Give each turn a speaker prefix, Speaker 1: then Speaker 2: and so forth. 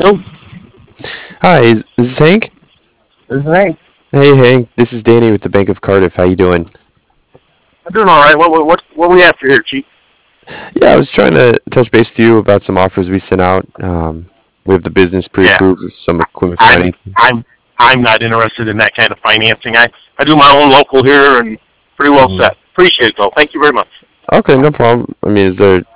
Speaker 1: Hello,
Speaker 2: Hi, is this Hank?
Speaker 1: this is Hank.
Speaker 2: Hey Hank, this is Danny with the Bank of Cardiff. How you doing?
Speaker 1: I'm doing all right. What we after here, Chief?
Speaker 2: Yeah, I was trying to touch base with you about some offers we sent out. We have the business
Speaker 1: Yeah,
Speaker 2: pre-approved with some equipment
Speaker 1: I'm
Speaker 2: financing.
Speaker 1: I'm I'm not interested in that kind of financing. I do my own local here and pretty well
Speaker 2: Mhm.
Speaker 1: set. Appreciate it though. Thank you very much.
Speaker 2: Okay, no problem. I mean, is there